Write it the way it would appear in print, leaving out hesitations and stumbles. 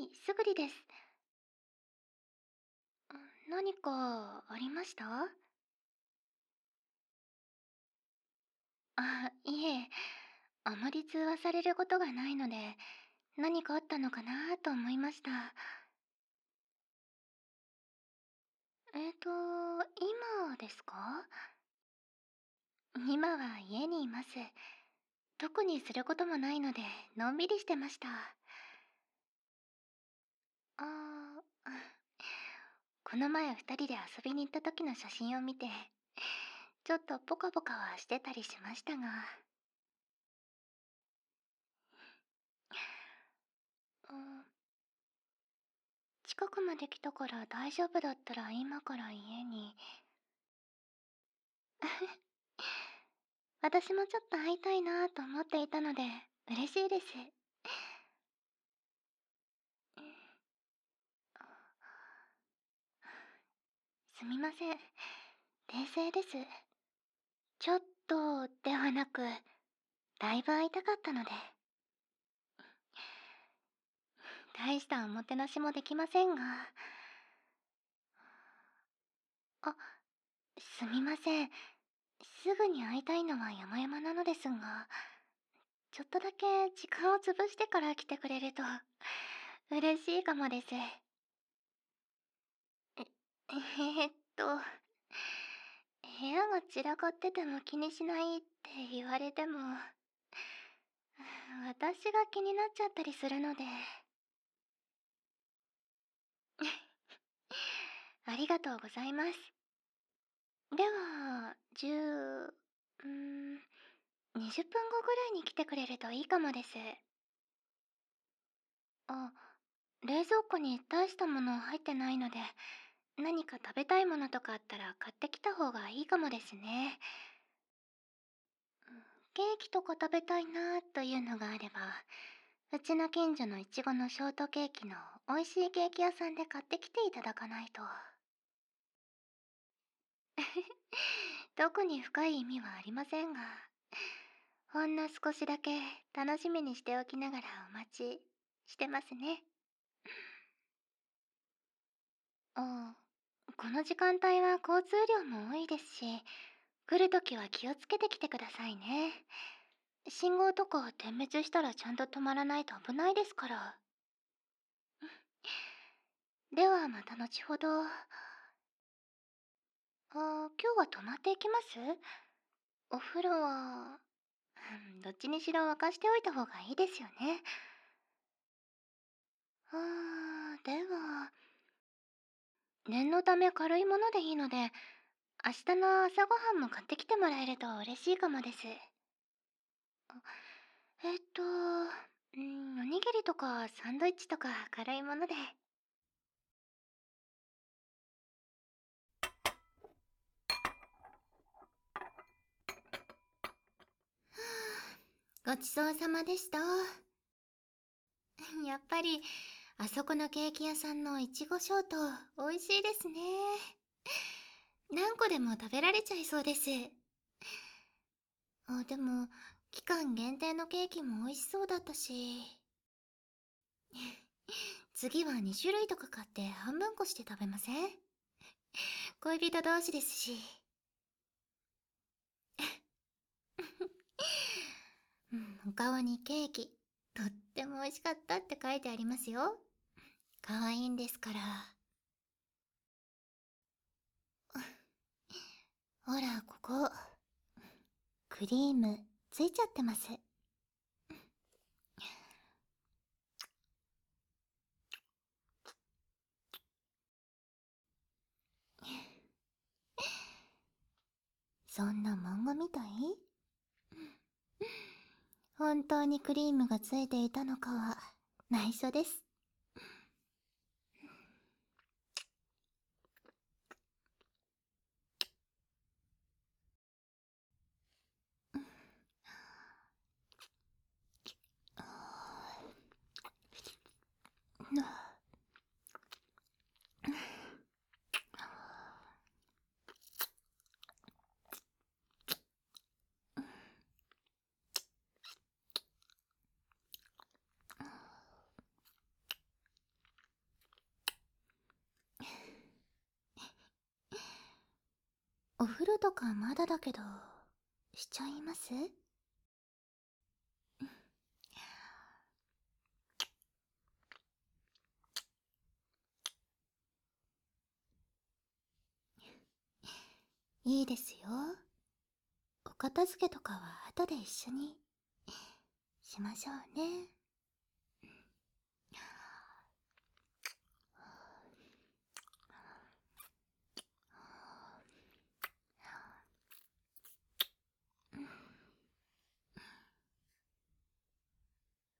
い、すぐりです。何かありました？あ、いえ、あまり通話されることがないので、何かあったのかなと思いました。今ですか？今は家にいます。特にすることもないので、のんびりしてました。あー、この前二人で遊びに行った時の写真を見て、ちょっとポカポカはしてたりしましたが。うん、近くまで来たから大丈夫だったら今から家に。私もちょっと会いたいなと思っていたので、嬉しいです。すみません。訂正です。ちょっとではなく、だいぶ会いたかったので。大したおもてなしもできませんが。あ、すみません。すぐに会いたいのは山々なのですが、ちょっとだけ時間を潰してから来てくれると、嬉しいかもです。えーっと、部屋が散らかってても気にしないって言われても、私が気になっちゃったりするので。ありがとうございます。では、20分後ぐらいに来てくれるといいかもです。あ、冷蔵庫に大したもの入ってないので、何か食べたいものとかあったら買ってきた方がいいかもですね。ケーキとか食べたいなというのがあれば、うちの近所のいちごのショートケーキの美味しいケーキ屋さんで買ってきていただかないと。特に深い意味はありませんが、ほんの少しだけ楽しみにしておきながらお待ちしてますね。ああ、この時間帯は交通量も多いですし、来るときは気をつけてきてくださいね。信号とか点滅したらちゃんと止まらないと危ないですから。ではまた後ほど。今日は泊まっていきます？お風呂は、どっちにしろ沸かしておいた方がいいですよね。では、念のため軽いものでいいので、明日の朝ごはんも買ってきてもらえると嬉しいかもです。おにぎりとかサンドイッチとか軽いもので。ごちそうさまでした。やっぱり、あそこのケーキ屋さんのいちごショート、美味しいですね。何個でも食べられちゃいそうです。でも、期間限定のケーキも美味しそうだったし。次は2種類とか買って半分こして食べません？恋人同士ですし。お顔にケーキ、とっても美味しかったって書いてありますよ。可愛いんですから。ほら、ここ。クリーム、ついちゃってます。そんな漫画みたい？本当にクリームがついていたのかは内緒です。 お風呂とかまだだけど、しちゃいます？いいですよ。お片付けとかは後で一緒にしましょうね。